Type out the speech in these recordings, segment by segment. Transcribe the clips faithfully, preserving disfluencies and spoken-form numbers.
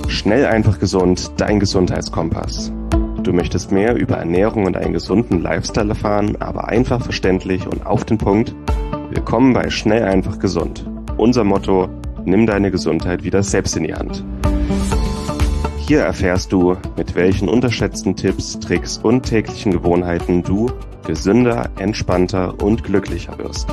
Schnell, einfach gesund, dein Gesundheitskompass. Du möchtest mehr über Ernährung und einen gesunden Lifestyle erfahren, aber einfach verständlich und auf den Punkt? Willkommen bei Schnell, einfach gesund. Unser Motto: Nimm deine Gesundheit wieder selbst in die Hand. Hier erfährst du, mit welchen unterschätzten Tipps, Tricks und täglichen Gewohnheiten du gesünder, entspannter und glücklicher wirst.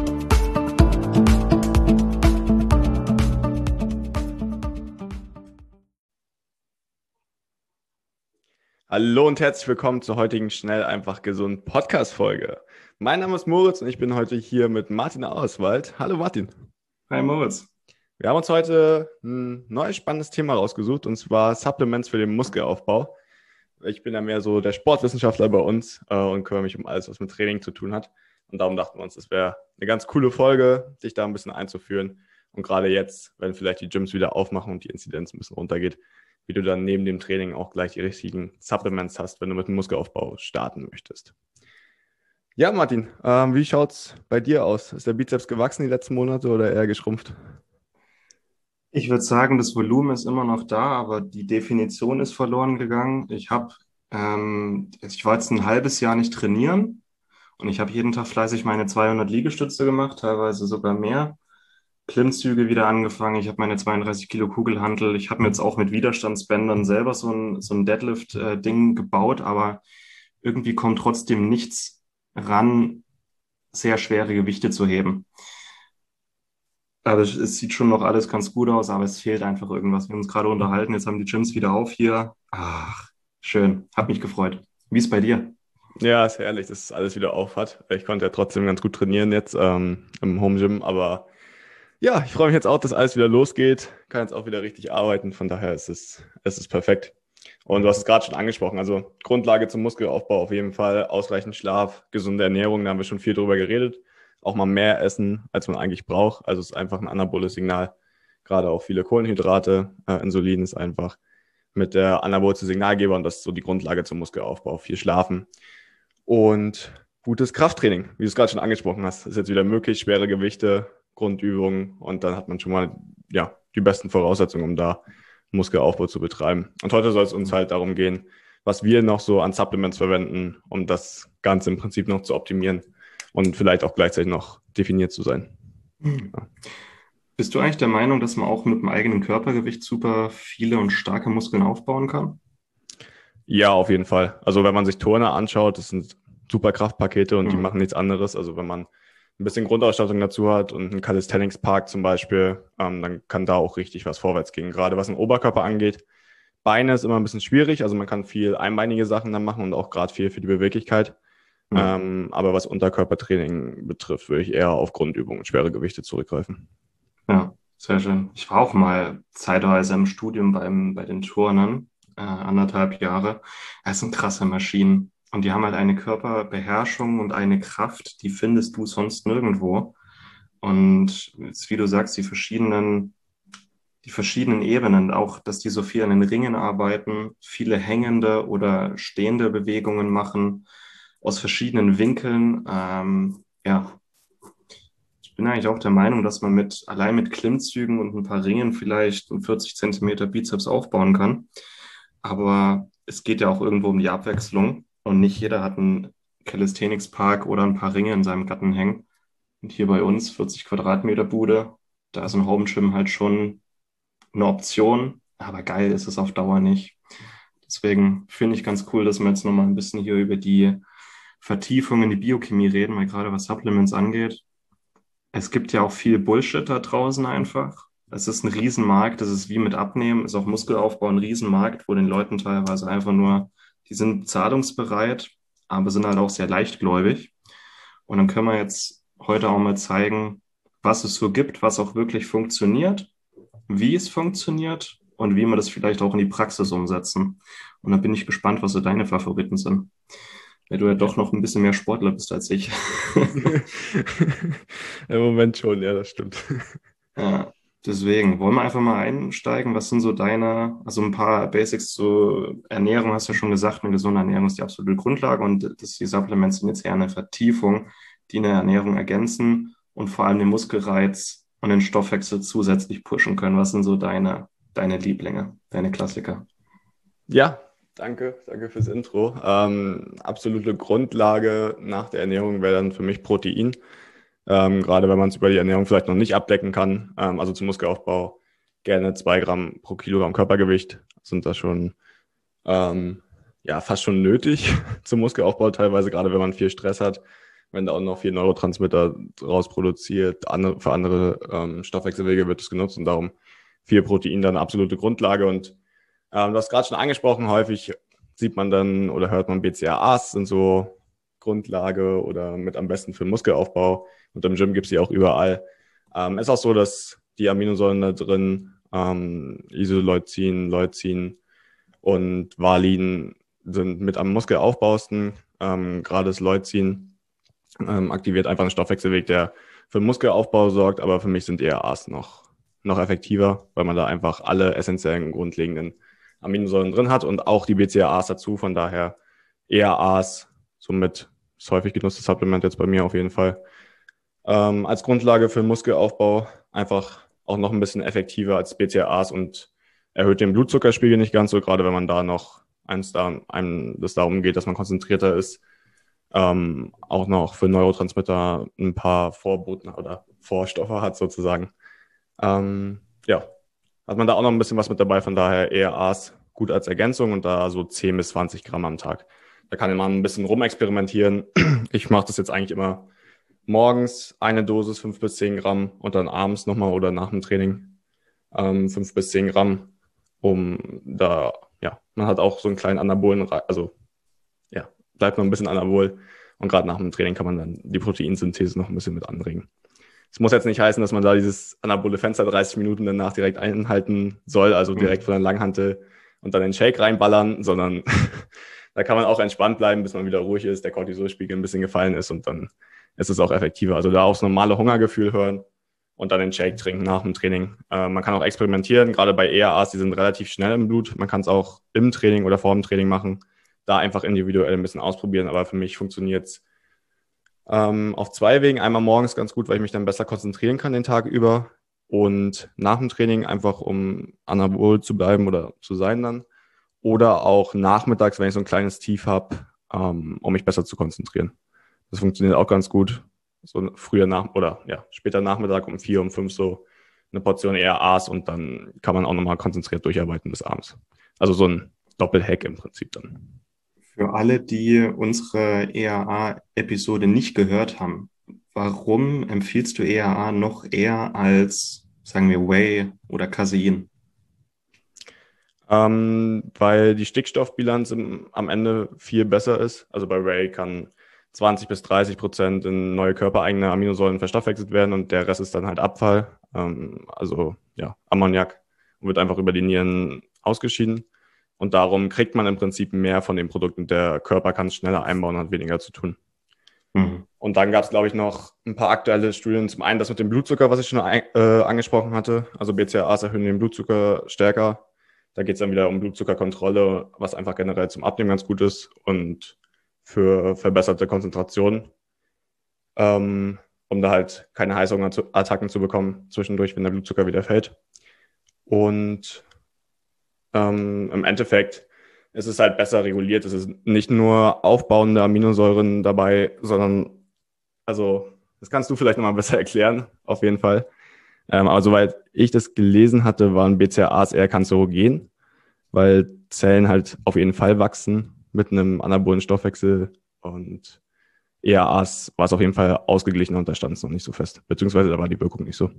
Hallo und herzlich willkommen zur heutigen Schnell, einfach gesund Podcast-Folge. Mein Name ist Moritz und ich bin heute hier mit Martin Auerswald. Hallo Martin. Hi Moritz. Wir haben uns heute ein neues spannendes Thema rausgesucht, und zwar Supplements für den Muskelaufbau. Ich bin ja mehr so der Sportwissenschaftler bei uns äh, und kümmere mich um alles, was mit Training zu tun hat. Und darum dachten wir uns, es wäre eine ganz coole Folge, dich da ein bisschen einzuführen. Und gerade jetzt, wenn vielleicht die Gyms wieder aufmachen und die Inzidenz ein bisschen runtergeht, wie du dann neben dem Training auch gleich die richtigen Supplements hast, wenn du mit dem Muskelaufbau starten möchtest. Ja, Martin, ähm, wie schaut's bei dir aus? Ist der Bizeps gewachsen die letzten Monate oder eher geschrumpft? Ich würde sagen, das Volumen ist immer noch da, aber die Definition ist verloren gegangen. Ich habe, ähm, ich war jetzt ein halbes Jahr nicht trainieren und ich habe jeden Tag fleißig meine zweihundert Liegestütze gemacht, teilweise sogar mehr. Klimmzüge wieder angefangen. Ich habe meine zweiunddreißig Kilo Kugelhantel. Ich habe mir jetzt auch mit Widerstandsbändern selber so ein, so ein Deadlift-Ding gebaut, aber irgendwie kommt trotzdem nichts ran, sehr schwere Gewichte zu heben. Aber es, es sieht schon noch alles ganz gut aus, aber es fehlt einfach irgendwas. Wir haben uns gerade unterhalten, jetzt haben die Gyms wieder auf hier. Ach, schön. Hat mich gefreut. Wie ist bei dir? Ja, ist herrlich, dass es alles wieder auf hat. Ich konnte ja trotzdem ganz gut trainieren jetzt ähm, im Home Gym, aber ja, ich freue mich jetzt auch, dass alles wieder losgeht. Kann jetzt auch wieder richtig arbeiten, von daher ist es, es ist perfekt. Und du hast es gerade schon angesprochen, also Grundlage zum Muskelaufbau auf jeden Fall, ausreichend Schlaf, gesunde Ernährung, da haben wir schon viel drüber geredet. Auch mal mehr essen, als man eigentlich braucht. Also es ist einfach ein anaboles Signal. Gerade auch viele Kohlenhydrate, äh, Insulin ist einfach mit der anabolischen Signalgeber, und das ist so die Grundlage zum Muskelaufbau. Viel schlafen und gutes Krafttraining, wie du es gerade schon angesprochen hast. Ist jetzt wieder möglich, schwere Gewichte, Grundübungen, und dann hat man schon mal ja die besten Voraussetzungen, um da Muskelaufbau zu betreiben. Und heute soll es uns halt darum gehen, was wir noch so an Supplements verwenden, um das Ganze im Prinzip noch zu optimieren und vielleicht auch gleichzeitig noch definiert zu sein. Ja. Bist du eigentlich der Meinung, dass man auch mit dem eigenen Körpergewicht super viele und starke Muskeln aufbauen kann? Ja, auf jeden Fall. Also wenn man sich Turner anschaut, das sind super Kraftpakete und Mhm. die machen nichts anderes. Also wenn man ein bisschen Grundausstattung dazu hat und einen Calisthenics Park zum Beispiel, ähm, dann kann da auch richtig was vorwärts gehen. Gerade was den Oberkörper angeht. Beine ist immer ein bisschen schwierig. Also man kann viel einbeinige Sachen dann machen und auch gerade viel für die Beweglichkeit. Mhm. Ähm, aber was Unterkörpertraining betrifft, würde ich eher auf Grundübungen und schwere Gewichte zurückgreifen. Ja, sehr schön. Ich war auch mal zeitweise im Studium beim, bei den Turnern, äh, anderthalb Jahre. Das sind krasse Maschinen. Und die haben halt eine Körperbeherrschung und eine Kraft, die findest du sonst nirgendwo. Und jetzt, wie du sagst, die verschiedenen, die verschiedenen Ebenen, auch, dass die so viel an den Ringen arbeiten, viele hängende oder stehende Bewegungen machen, aus verschiedenen Winkeln. Ähm, ja, ich bin eigentlich auch der Meinung, dass man mit, allein mit Klimmzügen und ein paar Ringen vielleicht einen vierzig Zentimeter Bizeps aufbauen kann. Aber es geht ja auch irgendwo um die Abwechslung und nicht jeder hat einen Calisthenics Park oder ein paar Ringe in seinem Garten hängen. Und hier bei uns vierzig Quadratmeter Bude, da ist ein Home Gym halt schon eine Option, aber geil ist es auf Dauer nicht. Deswegen finde ich ganz cool, dass wir jetzt nochmal ein bisschen hier über die Vertiefung in die Biochemie reden, weil gerade was Supplements angeht, es gibt ja auch viel Bullshit da draußen einfach. Es ist ein Riesenmarkt, das ist wie mit Abnehmen, ist auch Muskelaufbau ein Riesenmarkt, wo den Leuten teilweise einfach nur, die sind zahlungsbereit, aber sind halt auch sehr leichtgläubig. Und dann können wir jetzt heute auch mal zeigen, was es so gibt, was auch wirklich funktioniert, wie es funktioniert und wie wir das vielleicht auch in die Praxis umsetzen. Und da bin ich gespannt, was so deine Favoriten sind. Weil du ja doch noch ein bisschen mehr Sportler bist als ich. Im Moment schon, ja, das stimmt. Ja, deswegen wollen wir einfach mal einsteigen. Was sind so deine, also ein paar Basics zu Ernährung, hast du ja schon gesagt, eine gesunde Ernährung ist die absolute Grundlage und das, die Supplements sind jetzt eher eine Vertiefung, die eine Ernährung ergänzen und vor allem den Muskelreiz und den Stoffwechsel zusätzlich pushen können. Was sind so deine, deine Lieblinge, deine Klassiker? Ja, danke, danke fürs Intro. Ähm, absolute Grundlage nach der Ernährung wäre dann für mich Protein. Ähm, gerade wenn man es über die Ernährung vielleicht noch nicht abdecken kann. Ähm, also zum Muskelaufbau gerne zwei Gramm pro Kilogramm Körpergewicht sind das schon ähm, ja fast schon nötig zum Muskelaufbau teilweise, gerade wenn man viel Stress hat, wenn da auch noch viel Neurotransmitter rausproduziert, andere, für andere ähm, Stoffwechselwege wird es genutzt und darum viel Protein dann eine absolute Grundlage. Und ähm, du hast gerade schon angesprochen, häufig sieht man dann oder hört man B C A As sind so Grundlage oder mit am besten für den Muskelaufbau. Und im Gym gibt es die auch überall. Ähm, ist auch so, dass die Aminosäuren da drin, ähm, Isoleucin, Leucin und Valin sind mit am Muskelaufbausten. Ähm, gerade das Leucin ähm, aktiviert einfach einen Stoffwechselweg, der für den Muskelaufbau sorgt, aber für mich sind E R As noch, noch effektiver, weil man da einfach alle essentiellen grundlegenden Aminosäuren drin hat und auch die B C A As dazu. Von daher E R As, somit das häufig genutzte Supplement jetzt bei mir auf jeden Fall. Ähm, als Grundlage für den Muskelaufbau einfach auch noch ein bisschen effektiver als B C A As und erhöht den Blutzuckerspiegel nicht ganz so, gerade wenn man da noch eins da, einem das darum geht, dass man konzentrierter ist. Ähm, auch noch für Neurotransmitter ein paar Vorboten oder Vorstoffe hat sozusagen. Ähm, ja, hat man da auch noch ein bisschen was mit dabei, von daher E R As gut als Ergänzung und da so zehn bis zwanzig Gramm am Tag. Da kann man ein bisschen rumexperimentieren. Ich mache das jetzt eigentlich immer morgens eine Dosis, fünf bis zehn Gramm und dann abends nochmal oder nach dem Training ähm, fünf bis zehn Gramm, um da, ja, man hat auch so einen kleinen Anabolen, also ja, bleibt noch ein bisschen anabol und gerade nach dem Training kann man dann die Proteinsynthese noch ein bisschen mit anregen. Es muss jetzt nicht heißen, dass man da dieses anabole Fenster dreißig Minuten danach direkt einhalten soll, also direkt von der Langhantel und dann den Shake reinballern, sondern da kann man auch entspannt bleiben, bis man wieder ruhig ist, der Cortisolspiegel ein bisschen gefallen ist und dann ist es auch effektiver. Also da aufs normale Hungergefühl hören und dann den Shake trinken nach dem Training. Äh, man kann auch experimentieren, gerade bei E R As, die sind relativ schnell im Blut. Man kann es auch im Training oder vor dem Training machen, da einfach individuell ein bisschen ausprobieren, aber für mich funktioniert es ähm, auf zwei Wegen. Einmal morgens ganz gut, weil ich mich dann besser konzentrieren kann den Tag über und nach dem Training einfach, um anabol zu bleiben oder zu sein dann. Oder auch nachmittags, wenn ich so ein kleines Tief habe, ähm, um mich besser zu konzentrieren. Das funktioniert auch ganz gut. So früher nach oder ja, später Nachmittag um vier, um fünf so eine Portion E R As und dann kann man auch nochmal konzentriert durcharbeiten bis abends. Also so ein Doppelhack im Prinzip dann. Für alle, die unsere E R A-Episode nicht gehört haben, warum empfiehlst du E R A noch eher als, sagen wir, Whey oder Casein? Ähm, weil die Stickstoffbilanz im, am Ende viel besser ist. Also bei Whey kann zwanzig bis dreißig Prozent in neue körpereigene Aminosäuren verstoffwechselt werden und der Rest ist dann halt Abfall, ähm, also ja, Ammoniak und wird einfach über die Nieren ausgeschieden. Und darum kriegt man im Prinzip mehr von den Produkten. Der Körper kann es schneller einbauen und hat weniger zu tun. Mhm. Und dann gab es, glaube ich, noch ein paar aktuelle Studien. Zum einen das mit dem Blutzucker, was ich schon ein, äh, angesprochen hatte. Also B C A As erhöhen den Blutzucker stärker. Da geht es dann wieder um Blutzuckerkontrolle, was einfach generell zum Abnehmen ganz gut ist und für verbesserte Konzentration, ähm, um da halt keine Heißhungerattacken zu bekommen zwischendurch, wenn der Blutzucker wieder fällt. Und ähm, im Endeffekt ist es halt besser reguliert. Es ist nicht nur aufbauende Aminosäuren dabei, sondern, also das kannst du vielleicht nochmal besser erklären, auf jeden Fall. Ähm, aber soweit ich das gelesen hatte, waren B C A As eher kanzerogen, weil Zellen halt auf jeden Fall wachsen mit einem anabolen Stoffwechsel und E R As war es auf jeden Fall ausgeglichener und da stand es noch nicht so fest. Beziehungsweise da war die Wirkung nicht so.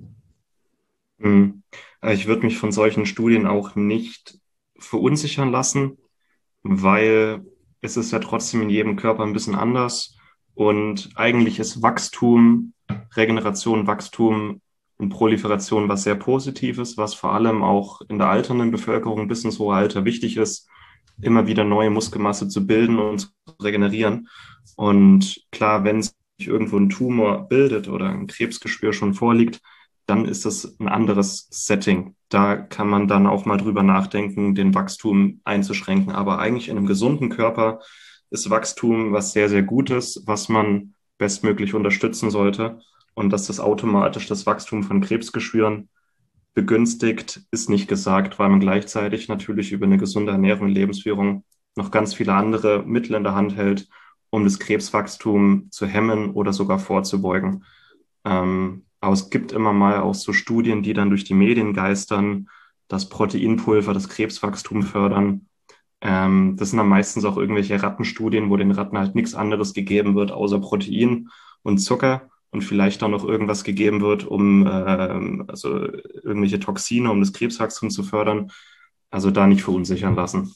Ich würde mich von solchen Studien auch nicht verunsichern lassen, weil es ist ja trotzdem in jedem Körper ein bisschen anders und eigentlich ist Wachstum, Regeneration, Wachstum und Proliferation was sehr Positives, was vor allem auch in der alternden Bevölkerung bis ins hohe Alter wichtig ist, immer wieder neue Muskelmasse zu bilden und zu regenerieren. Und klar, wenn sich irgendwo ein Tumor bildet oder ein Krebsgeschwür schon vorliegt, dann ist das ein anderes Setting. Da kann man dann auch mal drüber nachdenken, den Wachstum einzuschränken. Aber eigentlich in einem gesunden Körper ist Wachstum was sehr, sehr Gutes, was man bestmöglich unterstützen sollte. Und dass das automatisch das Wachstum von Krebsgeschwüren begünstigt, ist nicht gesagt, weil man gleichzeitig natürlich über eine gesunde Ernährung und Lebensführung noch ganz viele andere Mittel in der Hand hält, um das Krebswachstum zu hemmen oder sogar vorzubeugen. Ähm, aber es gibt immer mal auch so Studien, die dann durch die Medien geistern, dass Proteinpulver das Krebswachstum fördern. Ähm, das sind dann meistens auch irgendwelche Rattenstudien, wo den Ratten halt nichts anderes gegeben wird, außer Protein und Zucker und vielleicht auch noch irgendwas gegeben wird, um ähm, also irgendwelche Toxine, um das Krebswachstum zu fördern. Also da nicht verunsichern lassen.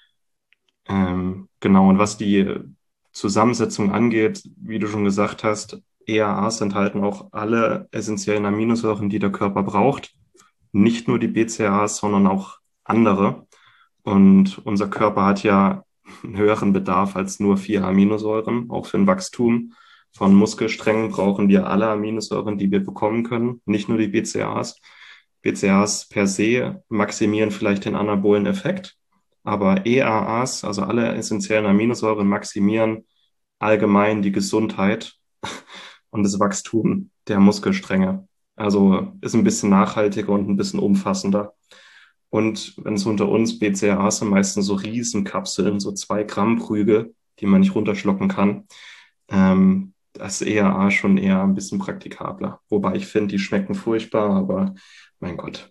Ähm, genau, und was die Zusammensetzung angeht, wie du schon gesagt hast, E A As enthalten auch alle essentiellen Aminosäuren, die der Körper braucht. Nicht nur die B C A As, sondern auch andere. Und unser Körper hat ja einen höheren Bedarf als nur vier Aminosäuren. Auch für ein Wachstum von Muskelsträngen brauchen wir alle Aminosäuren, die wir bekommen können, nicht nur die B C A As. B C A As per se maximieren vielleicht den anabolen Effekt, aber E A As, also alle essentiellen Aminosäuren, maximieren allgemein die Gesundheit und das Wachstum der Muskelstränge. Also ist ein bisschen nachhaltiger und ein bisschen umfassender. Und wenn es unter uns B C A As sind, meistens so Riesenkapseln, so zwei Gramm Prügel, die man nicht runterschlucken kann. Ähm, das ist E A A schon eher ein bisschen praktikabler. Wobei ich finde, die schmecken furchtbar, aber mein Gott.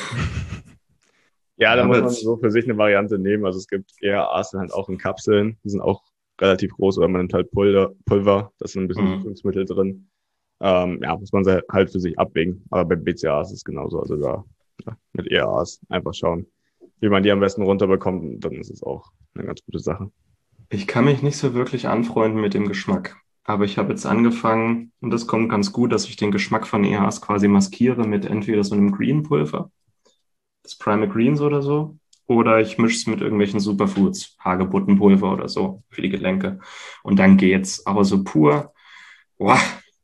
Ja, da Ja, muss aber man jetzt- so für sich eine Variante nehmen. Also es gibt E A As halt auch in Kapseln, die sind auch relativ groß, oder man nimmt halt Pulver, Pulver, da ist ein bisschen Mhm. Süßungsmittel drin. Ähm, ja, muss man se- halt für sich abwägen. Aber bei B C A As ist es genauso. Also da ja, mit E A As einfach schauen, wie man die am besten runterbekommt. Und dann ist es auch eine ganz gute Sache. Ich kann mich nicht so wirklich anfreunden mit dem Geschmack. Aber ich habe jetzt angefangen, und das kommt ganz gut, dass ich den Geschmack von E A As quasi maskiere mit entweder so einem Green-Pulver, das Primal Greens oder so, oder ich mische es mit irgendwelchen Superfoods, Hagebuttenpulver oder so für die Gelenke. Und dann geht's. Aber so pur, boah.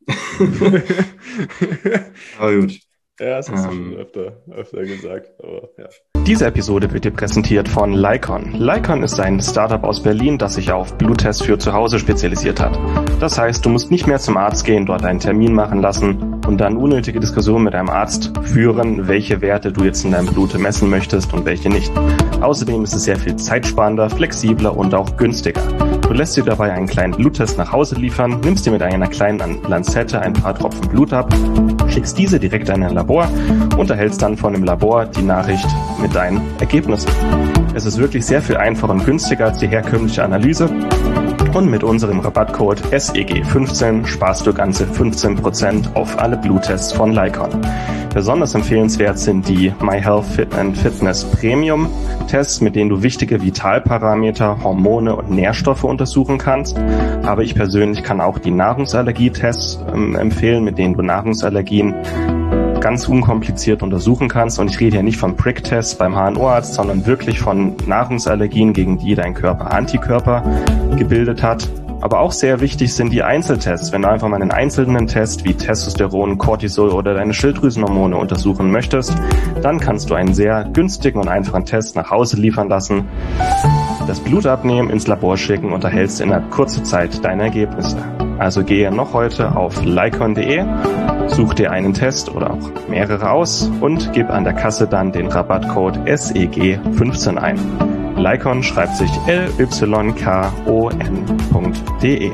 Aber gut. Ja, das hast du schon Ähm, öfter, öfter gesagt. Aber ja. Diese Episode wird dir präsentiert von Lycon. Lycon ist ein Startup aus Berlin, das sich auf Bluttests für zu Hause spezialisiert hat. Das heißt, du musst nicht mehr zum Arzt gehen, dort einen Termin machen lassen und dann unnötige Diskussionen mit deinem Arzt führen, welche Werte du jetzt in deinem Blut messen möchtest und welche nicht. Außerdem ist es sehr viel zeitsparender, flexibler und auch günstiger. Du lässt dir dabei einen kleinen Bluttest nach Hause liefern, nimmst dir mit einer kleinen Lanzette ein paar Tropfen Blut ab, schickst diese direkt an ein Labor und erhältst dann von dem Labor die Nachricht mit deinen Ergebnissen. Es ist wirklich sehr viel einfacher und günstiger als die herkömmliche Analyse. Und mit unserem Rabattcode S E G fünfzehn sparst du ganze fünfzehn Prozent auf alle Bluttests von Lycon. Besonders empfehlenswert sind die My Health Fit and Fitness Premium Tests, mit denen du wichtige Vitalparameter, Hormone und Nährstoffe untersuchen kannst. Aber ich persönlich kann auch die Nahrungsallergietests ähm, empfehlen, mit denen du Nahrungsallergien ganz unkompliziert untersuchen kannst. Und ich rede hier nicht von Prick-Tests beim H N O-Arzt, sondern wirklich von Nahrungsallergien, gegen die dein Körper Antikörper gebildet hat. Aber auch sehr wichtig sind die Einzeltests. Wenn du einfach mal einen einzelnen Test wie Testosteron, Cortisol oder deine Schilddrüsenhormone untersuchen möchtest, dann kannst du einen sehr günstigen und einfachen Test nach Hause liefern lassen, das Blut abnehmen, ins Labor schicken und erhältst innerhalb kurzer Zeit deine Ergebnisse. Also gehe noch heute auf lycon punkt de, such dir einen Test oder auch mehrere aus und gib an der Kasse dann den Rabattcode S E G fünfzehn ein. Lycon schreibt sich L Y K O N punkt de.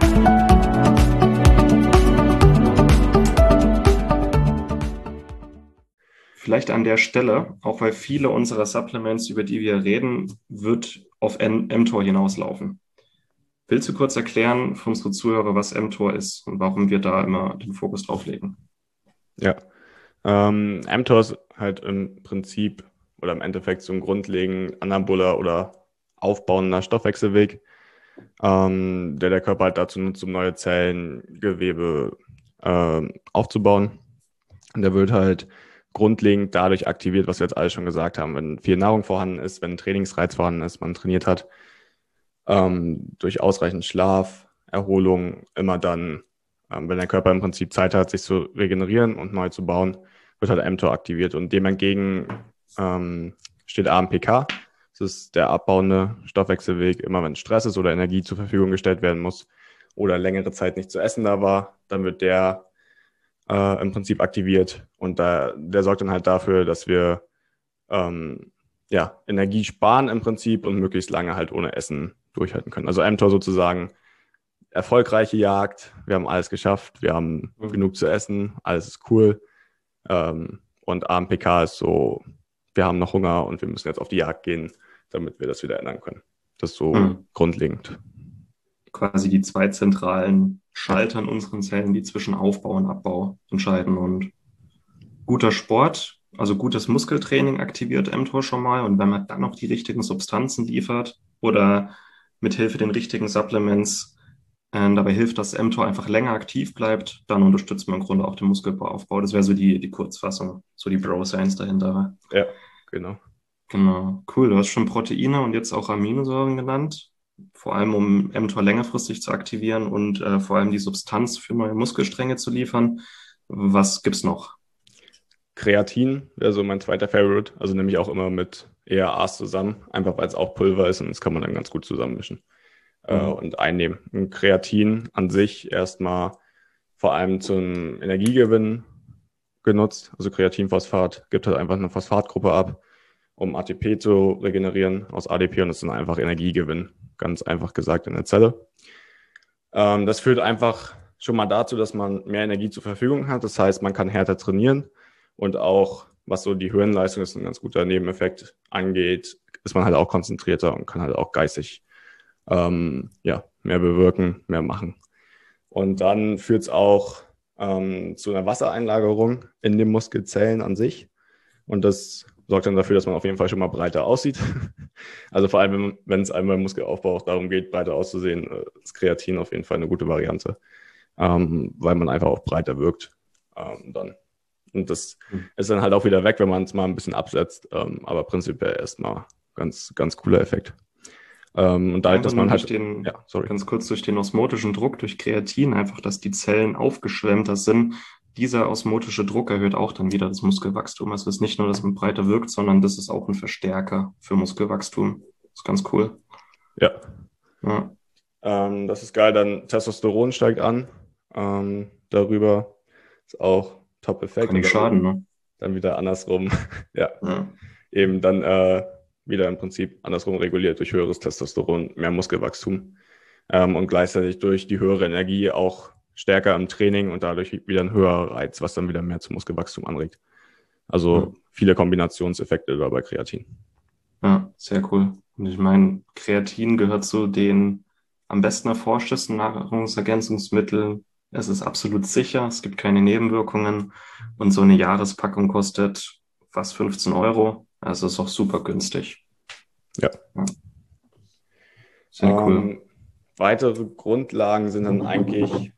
Vielleicht an der Stelle, auch weil viele unserer Supplements, über die wir reden, wird auf mTOR hinauslaufen. Willst du kurz erklären für unsere Zuhörer, was mTOR ist und warum wir da immer den Fokus drauf legen? Ja, ähm, mTOR ist halt im Prinzip oder im Endeffekt so ein grundlegend anaboler oder aufbauender Stoffwechselweg, ähm, der der Körper halt dazu nutzt, um neue Zellen, Gewebe ähm, aufzubauen. Und der wird halt grundlegend dadurch aktiviert, was wir jetzt alle schon gesagt haben. Wenn viel Nahrung vorhanden ist, wenn ein Trainingsreiz vorhanden ist, man trainiert hat, ähm, durch ausreichend Schlaf, Erholung, immer dann, ähm, wenn der Körper im Prinzip Zeit hat, sich zu regenerieren und neu zu bauen, wird halt mTOR aktiviert. Und dem entgegen ähm, steht A M P K. Das ist der abbauende Stoffwechselweg. Immer wenn Stress ist oder Energie zur Verfügung gestellt werden muss oder längere Zeit nicht zu essen da war, dann wird der äh, im Prinzip aktiviert. Und da, der sorgt dann halt dafür, dass wir ähm, ja, Energie sparen im Prinzip und möglichst lange halt ohne Essen durchhalten können. Also mTOR sozusagen erfolgreiche Jagd, wir haben alles geschafft, wir haben mhm. genug zu essen, alles ist cool. Ähm, und A M P K ist so, wir haben noch Hunger und wir müssen jetzt auf die Jagd gehen, damit wir das wieder ändern können. Das ist so mhm. grundlegend. Quasi die zwei zentralen Schalter in unseren Zellen, die zwischen Aufbau und Abbau entscheiden. Und guter Sport, also gutes Muskeltraining aktiviert mTOR schon mal. Und wenn man dann noch die richtigen Substanzen liefert oder mithilfe den richtigen Supplements äh, dabei hilft, dass mTOR einfach länger aktiv bleibt, dann unterstützt man im Grunde auch den Muskelaufbau. Das wäre so die, die Kurzfassung, so die Bro-Science dahinter. Ja, genau. Genau, cool. Du hast schon Proteine und jetzt auch Aminosäuren genannt. Vor allem, um mTOR längerfristig zu aktivieren und äh, vor allem die Substanz für neue Muskelstränge zu liefern. Was gibt's noch? Kreatin wäre so mein zweiter Favorite. Also nehme ich auch immer mit E R As zusammen, einfach weil es auch Pulver ist und das kann man dann ganz gut zusammenmischen mhm. äh, und einnehmen. Und Kreatin an sich erstmal vor allem zum Energiegewinn genutzt. Also Kreatinphosphat gibt halt einfach eine Phosphatgruppe ab, um A T P zu regenerieren aus A D P und das ist dann einfach Energiegewinn, ganz einfach gesagt in der Zelle. Ähm, das führt einfach schon mal dazu, dass man mehr Energie zur Verfügung hat. Das heißt, man kann härter trainieren und auch, was so die Hirnleistung ist, ein ganz guter Nebeneffekt angeht, ist man halt auch konzentrierter und kann halt auch geistig ähm, ja, mehr bewirken, mehr machen. Und dann führt es auch ähm, zu einer Wassereinlagerung in den Muskelzellen an sich und das sorgt dann dafür, dass man auf jeden Fall schon mal breiter aussieht. Also vor allem, wenn es einem beim Muskelaufbau auch darum geht, breiter auszusehen, ist Kreatin auf jeden Fall eine gute Variante, ähm, weil man einfach auch breiter wirkt. Ähm, dann. Und das mhm. ist dann halt auch wieder weg, wenn man es mal ein bisschen absetzt, ähm, aber prinzipiell erstmal ganz, ganz cooler Effekt. Ähm, und dadurch, dass man halt, den, ja, sorry. ganz kurz durch den osmotischen Druck, durch Kreatin, einfach, dass die Zellen aufgeschwemmter sind, dieser osmotische Druck erhöht auch dann wieder das Muskelwachstum. Also es ist nicht nur, dass man breiter wirkt, sondern das ist auch ein Verstärker für Muskelwachstum. Das ist ganz cool. Ja. ja. Ähm, das ist geil. Dann Testosteron steigt an. Ähm, darüber ist auch Top-Effekt. Kann nicht schaden, ne? Dann wieder andersrum. ja. ja. Eben dann äh, wieder im Prinzip andersrum reguliert durch höheres Testosteron, mehr Muskelwachstum. Ähm, und gleichzeitig durch die höhere Energie auch stärker im Training und dadurch wieder ein höherer Reiz, was dann wieder mehr zum Muskelwachstum anregt. Also ja. viele Kombinationseffekte da bei Kreatin. Ja, sehr cool. Und ich meine, Kreatin gehört zu den am besten erforschtesten Nahrungsergänzungsmitteln. Es ist absolut sicher, es gibt keine Nebenwirkungen und so eine Jahrespackung kostet fast fünfzehn Euro. Also ist auch super günstig. Ja. ja. Sehr cool. Ähm, weitere Grundlagen sind dann eigentlich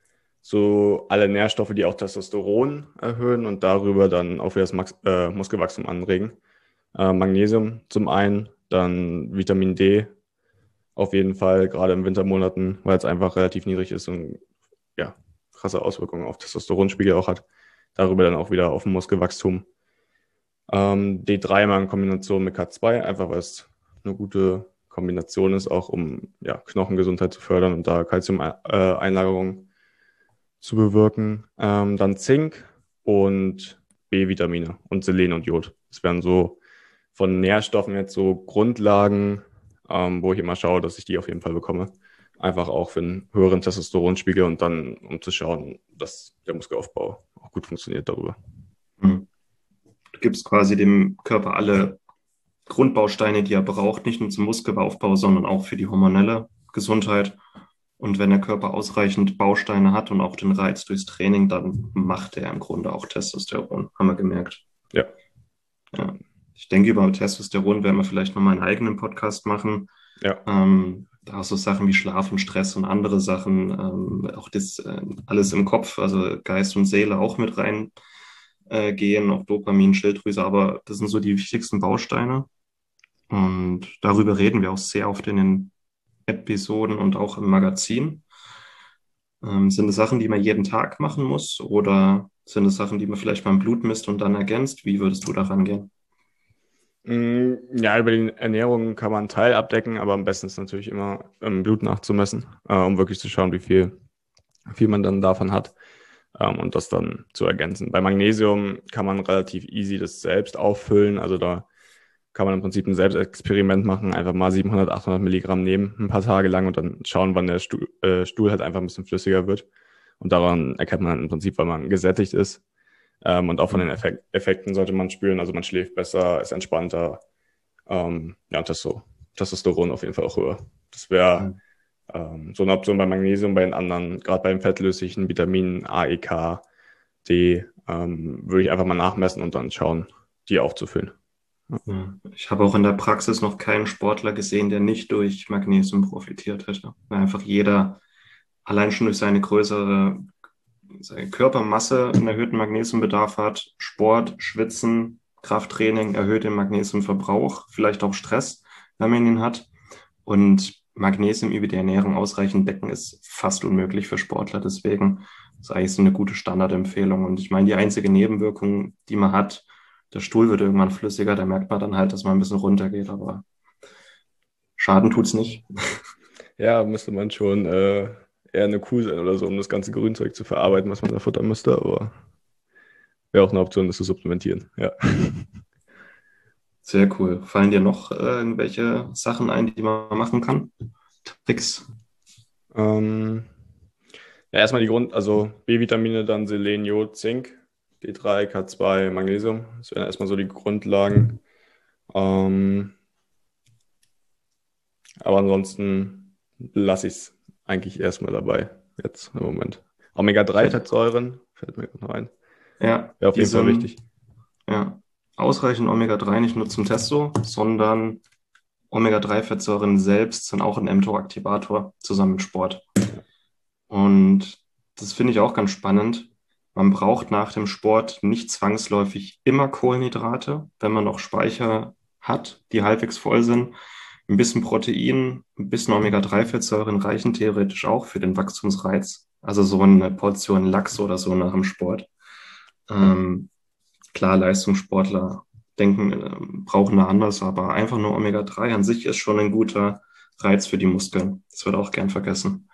so alle Nährstoffe, die auch Testosteron erhöhen und darüber dann auch wieder das Max- äh, Muskelwachstum anregen. Äh, Magnesium zum einen, dann Vitamin D auf jeden Fall, gerade in Wintermonaten, weil es einfach relativ niedrig ist und ja, krasse Auswirkungen auf Testosteronspiegel auch hat. Darüber dann auch wieder auf Muskelwachstum. Ähm, D drei mal in Kombination mit K zwei, einfach weil es eine gute Kombination ist, auch um ja, Knochengesundheit zu fördern und da Calcium-Einlagerung zu bewirken. Ähm, dann Zink und B-Vitamine und Selen und Jod. Das wären so von Nährstoffen jetzt so Grundlagen, ähm, wo ich immer schaue, dass ich die auf jeden Fall bekomme. Einfach auch für einen höheren Testosteronspiegel und dann, um zu schauen, dass der Muskelaufbau auch gut funktioniert darüber. Mhm. Du gibst quasi dem Körper alle Grundbausteine, die er braucht, nicht nur zum Muskelaufbau, sondern auch für die hormonelle Gesundheit. Und wenn der Körper ausreichend Bausteine hat und auch den Reiz durchs Training, dann macht er im Grunde auch Testosteron, haben wir gemerkt. Ja. ja. Ich denke, über Testosteron werden wir vielleicht nochmal einen eigenen Podcast machen. Ja. Ähm, da auch so Sachen wie Schlaf und Stress und andere Sachen, ähm, auch das äh, alles im Kopf, also Geist und Seele auch mit rein äh, gehen, auch Dopamin, Schilddrüse, aber das sind so die wichtigsten Bausteine. Und darüber reden wir auch sehr oft in den Episoden und auch im Magazin. Ähm, sind es Sachen, die man jeden Tag machen muss oder sind es Sachen, die man vielleicht beim Blut misst und dann ergänzt? Wie würdest du da rangehen? Ja, über die Ernährung kann man einen Teil abdecken, aber am besten ist natürlich immer im Blut nachzumessen, äh, um wirklich zu schauen, wie viel, wie viel man dann davon hat. ähm, und das dann zu ergänzen. Bei Magnesium kann man relativ easy das selbst auffüllen, also da kann man im Prinzip ein Selbstexperiment machen, einfach mal siebenhundert, achthundert Milligramm nehmen, ein paar Tage lang und dann schauen, wann der Stuhl, äh, Stuhl halt einfach ein bisschen flüssiger wird. Und daran erkennt man im Prinzip, wann man gesättigt ist. Ähm, und auch von den Effek- Effekten sollte man spüren, also man schläft besser, ist entspannter. Ähm, ja, und das so, Testosteron auf jeden Fall auch höher. Das wäre ähm, so eine Option bei Magnesium, bei den anderen, gerade bei den fettlöslichen Vitaminen A, E, K, D, ähm, würde ich einfach mal nachmessen und dann schauen, die aufzufüllen. Ja. Ich habe auch in der Praxis noch keinen Sportler gesehen, der nicht durch Magnesium profitiert hätte. Weil einfach jeder allein schon durch seine größere seine Körpermasse einen erhöhten Magnesiumbedarf hat. Sport, Schwitzen, Krafttraining erhöht den Magnesiumverbrauch, vielleicht auch Stress, wenn man ihn hat. Und Magnesium über die Ernährung ausreichend decken ist fast unmöglich für Sportler. Deswegen ist eigentlich so eine gute Standardempfehlung. Und ich meine, die einzige Nebenwirkung, die man hat, der Stuhl wird irgendwann flüssiger, da merkt man dann halt, dass man ein bisschen runtergeht, aber Schaden tut's nicht. Ja, müsste man schon äh, eher eine Kuh sein oder so, um das ganze Grünzeug zu verarbeiten, was man da futtern müsste, aber wäre auch eine Option, das zu supplementieren. Ja. Sehr cool. Fallen dir noch äh, irgendwelche Sachen ein, die man machen kann? Tricks? Ähm, ja, erstmal die Grund, also B-Vitamine, dann Selen, Jod, Zink, D drei, K zwei, Magnesium. Das wären erstmal so die Grundlagen. Ähm, aber ansonsten lasse ich es eigentlich erstmal dabei, jetzt im Moment. Omega drei Fettsäuren, fällt mir noch ein. Ja, Wäre auf die jeden Fall sind wichtig. ja, ausreichend Omega drei nicht nur zum Testo, sondern Omega drei Fettsäuren selbst sind auch ein mTOR-Aktivator zusammen mit Sport. Und das finde ich auch ganz spannend. Man braucht nach dem Sport nicht zwangsläufig immer Kohlenhydrate, wenn man noch Speicher hat, die halbwegs voll sind. Ein bisschen Protein, ein bisschen Omega drei Fettsäuren reichen theoretisch auch für den Wachstumsreiz. Also so eine Portion Lachs oder so nach dem Sport. Ähm, klar, Leistungssportler denken, äh, brauchen da anders, aber einfach nur Omega drei an sich ist schon ein guter Reiz für die Muskeln. Das wird auch gern vergessen.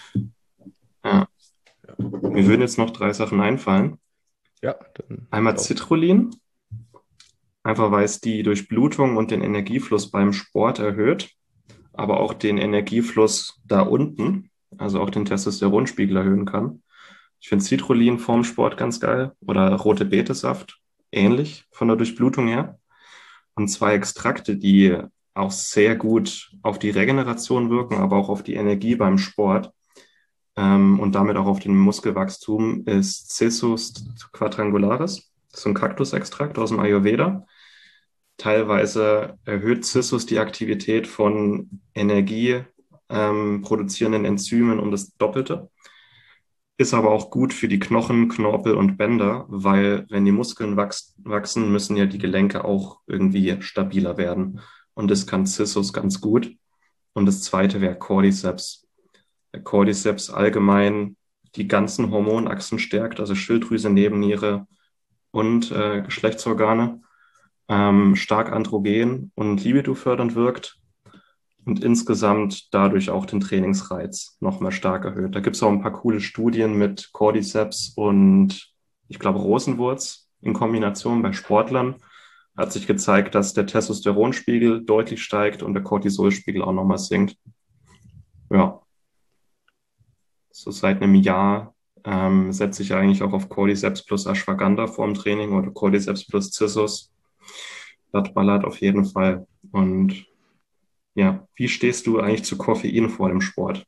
Ja. Mir würden jetzt noch drei Sachen einfallen. Ja, dann Einmal Citrullin, einfach weil es die Durchblutung und den Energiefluss beim Sport erhöht, aber auch den Energiefluss da unten, also auch den Testosteronspiegel erhöhen kann. Ich finde Citrullin vorm Sport ganz geil oder rote Betesaft, ähnlich von der Durchblutung her. Und zwei Extrakte, die auch sehr gut auf die Regeneration wirken, aber auch auf die Energie beim Sport ähm, und damit auch auf den Muskelwachstum, ist Cissus quadrangularis. Das ist so ein Kaktusextrakt aus dem Ayurveda. Teilweise erhöht Cissus die Aktivität von Energie ähm, produzierenden Enzymen um das Doppelte. Ist aber auch gut für die Knochen, Knorpel und Bänder, weil wenn die Muskeln wachs wachsen, müssen ja die Gelenke auch irgendwie stabiler werden. Und das kann Cissus ganz gut. Und das zweite wäre Cordyceps. Der Cordyceps allgemein die ganzen Hormonachsen stärkt, also Schilddrüse, Nebenniere und äh, Geschlechtsorgane, ähm, stark androgen und libido-fördernd wirkt und insgesamt dadurch auch den Trainingsreiz noch mal stark erhöht. Da gibt es auch ein paar coole Studien mit Cordyceps und ich glaube Rosenwurz in Kombination bei Sportlern. Hat sich gezeigt, dass der Testosteronspiegel deutlich steigt und der Cortisolspiegel auch nochmal sinkt. Ja, so seit einem Jahr ähm, setze ich eigentlich auch auf Cordyceps plus Ashwagandha vorm Training oder Cordyceps plus Cissus. Das ballert auf jeden Fall. Und ja, wie stehst du eigentlich zu Koffein vor dem Sport?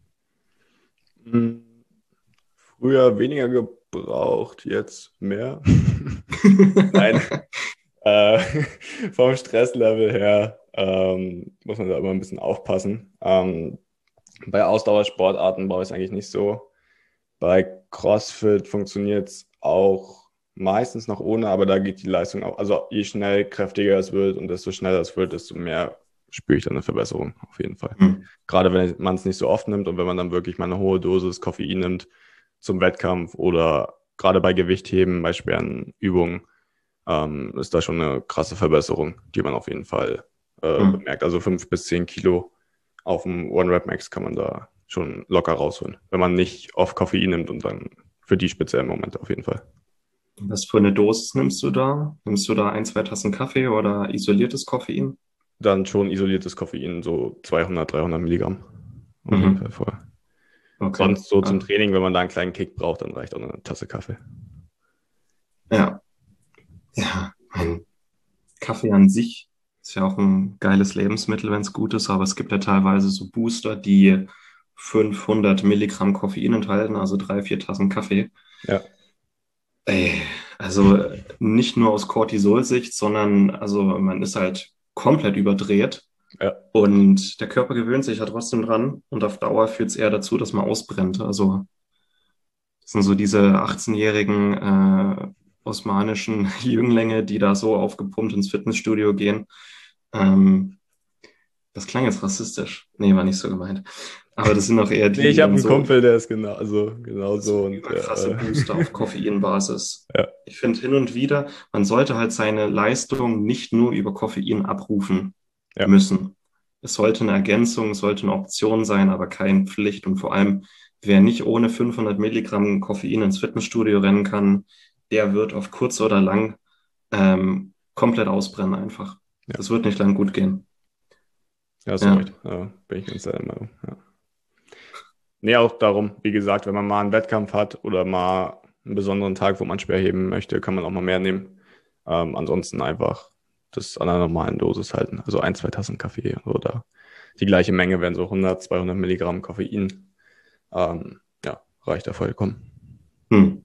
Früher weniger gebraucht, jetzt mehr. Nein. äh, vom Stresslevel her ähm, muss man da immer ein bisschen aufpassen. Ähm, bei Ausdauersportarten brauche ich es eigentlich nicht so. Bei CrossFit funktioniert es auch meistens noch ohne, aber da geht die Leistung auch. Also je schnell kräftiger es wird und desto schneller es wird, desto mehr spüre ich dann eine Verbesserung auf jeden Fall. Hm. Gerade wenn man es nicht so oft nimmt und wenn man dann wirklich mal eine hohe Dosis Koffein nimmt zum Wettkampf oder gerade bei Gewichtheben, bei schweren Übungen, ähm, ist da schon eine krasse Verbesserung, die man auf jeden Fall äh, Hm. bemerkt. Also fünf bis zehn Kilo auf dem One-Rep-Max kann man da schon locker rausholen, wenn man nicht oft Koffein nimmt und dann für die speziellen Momente auf jeden Fall. Was für eine Dosis nimmst du da? Nimmst du da ein, zwei Tassen Kaffee oder isoliertes Koffein? Dann schon isoliertes Koffein, so zweihundert, dreihundert Milligramm. Auf Mhm. jeden Fall voll. Okay. Sonst so zum Ja. Training, wenn man da einen kleinen Kick braucht, dann reicht auch eine Tasse Kaffee. Ja. Ja, mein Kaffee an sich ist ja auch ein geiles Lebensmittel, wenn es gut ist, aber es gibt ja teilweise so Booster, die fünfhundert Milligramm Koffein enthalten, also drei, vier Tassen Kaffee. Ja. Ey, also nicht nur aus Cortisol-Sicht, sondern also man ist halt komplett überdreht. Ja. Und der Körper gewöhnt sich ja trotzdem dran und auf Dauer führt es eher dazu, dass man ausbrennt. Also das sind so diese achtzehnjährigen äh, osmanischen Jünglinge, die da so aufgepumpt ins Fitnessstudio gehen. Ähm, das klang jetzt rassistisch. Nee, war nicht so gemeint. Aber das sind auch eher die, Nee, ich die habe dann einen so, Kumpel, der ist genau, also, genau so. so Und, überkrasse äh, Booster auf Koffeinbasis. Ja. Ich finde hin und wieder, man sollte halt seine Leistung nicht nur über Koffein abrufen Ja. müssen. Es sollte eine Ergänzung, es sollte eine Option sein, aber keine Pflicht. Und vor allem, wer nicht ohne fünfhundert Milligramm Koffein ins Fitnessstudio rennen kann, der wird auf kurz oder lang ähm, komplett ausbrennen einfach. Ja. Das wird nicht lang gut gehen. Ja, hast du Ja. recht. Ja, bin ich ganz der Meinung. Ja. Nee, auch darum, wie gesagt, wenn man mal einen Wettkampf hat oder mal einen besonderen Tag, wo man schwer heben möchte, kann man auch mal mehr nehmen. Ähm, ansonsten einfach das an einer normalen Dosis halten. Also ein, zwei Tassen Kaffee oder die gleiche Menge wären so hundert, zweihundert Milligramm Koffein. Ähm, ja, reicht da vollkommen. Hm.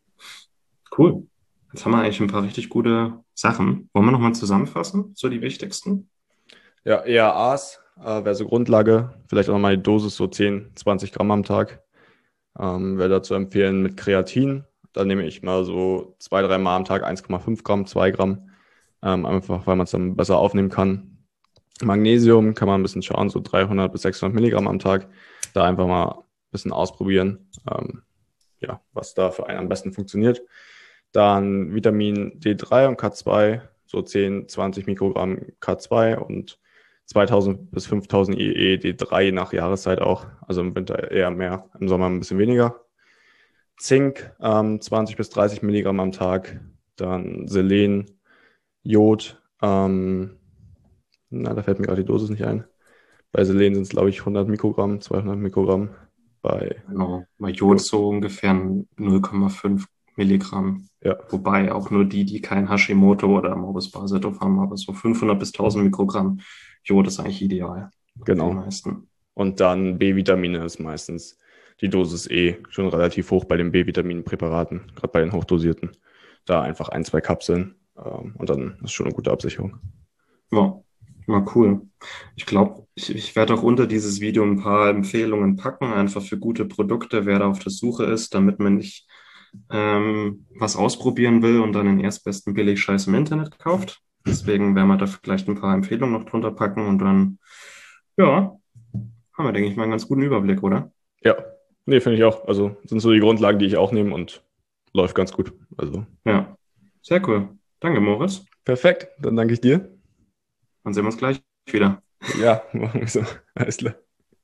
Cool. Jetzt haben wir eigentlich ein paar richtig gute Sachen. Wollen wir nochmal zusammenfassen? So die wichtigsten? Ja, E A As äh, wäre so Grundlage. Vielleicht auch nochmal die Dosis, so zehn, zwanzig Gramm am Tag. Ähm, wäre dazu empfehlen mit Kreatin. Da nehme ich mal so zwei, drei Mal am Tag eins Komma fünf Gramm, zwei Gramm. Ähm, einfach, weil man es dann besser aufnehmen kann. Magnesium kann man ein bisschen schauen, so dreihundert bis sechshundert Milligramm am Tag. Da einfach mal ein bisschen ausprobieren, ähm, ja, was da für einen am besten funktioniert. Dann Vitamin D drei und K zwei, so zehn, zwanzig Mikrogramm K zwei und zweitausend bis fünftausend I E D drei nach Jahreszeit auch. Also im Winter eher mehr, im Sommer ein bisschen weniger. Zink, ähm, zwanzig bis dreißig Milligramm am Tag. Dann Selen, Jod, ähm, na, da fällt mir gerade die Dosis nicht ein. Bei Selen sind es, glaube ich, hundert Mikrogramm, zweihundert Mikrogramm. Bei Genau. Bei Jod so ungefähr null Komma fünf Milligramm. Ja. Wobei auch nur die, die kein Hashimoto oder Morbus Basedow haben, aber so fünfhundert bis tausend Mikrogramm Jod ist eigentlich ideal. Genau. Für die meisten. Und dann B-Vitamine ist meistens die Dosis eh schon relativ hoch bei den B-Vitamin-Präparaten, gerade bei den hochdosierten. Da einfach ein, zwei Kapseln ähm, und dann ist schon eine gute Absicherung. Ja, ja, cool. Ich glaube, ich, ich werde auch unter dieses Video ein paar Empfehlungen packen, einfach für gute Produkte, wer da auf der Suche ist, damit man nicht ähm, was ausprobieren will und dann den erstbesten Billig-Scheiß im Internet kauft. Deswegen werden wir da vielleicht ein paar Empfehlungen noch drunter packen und dann, ja, haben wir, denke ich, mal einen ganz guten Überblick, oder? Ja, nee, finde ich auch. Also sind so die Grundlagen, die ich auch nehme und läuft ganz gut. Also Ja, sehr cool. Danke, Moritz. perfekt, dann danke ich dir. Dann sehen wir uns gleich wieder. Ja, machen wir so. Alles klar.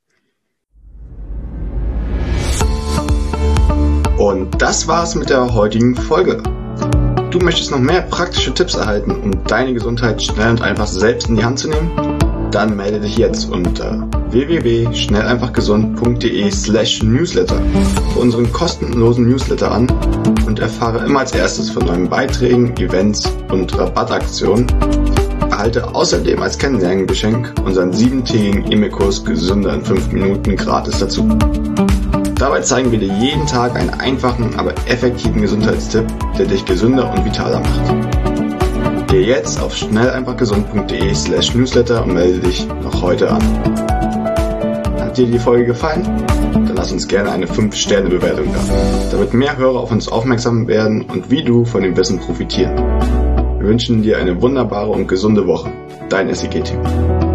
Und das war's mit der heutigen Folge. Du möchtest noch mehr praktische Tipps erhalten, um deine Gesundheit schnell und einfach selbst in die Hand zu nehmen? Dann melde dich jetzt unter w w w punkt schnell einfach gesund punkt d e slash newsletter für unseren kostenlosen Newsletter an und erfahre immer als erstes von neuen Beiträgen, Events und Rabattaktionen. Erhalte außerdem als Kennenlerngeschenk unseren siebentägigen E-Mail-Kurs Gesünder in fünf Minuten gratis dazu. Dabei zeigen wir dir jeden Tag einen einfachen, aber effektiven Gesundheitstipp, der dich gesünder und vitaler macht. Gehe jetzt auf schnell einfach gesund punkt d e slash newsletter und melde dich noch heute an. Hat dir die Folge gefallen? Dann lass uns gerne eine fünf Sterne Bewertung da, damit mehr Hörer auf uns aufmerksam werden und wie du von dem Wissen profitieren. Wir wünschen dir eine wunderbare und gesunde Woche. Dein S I G-Team.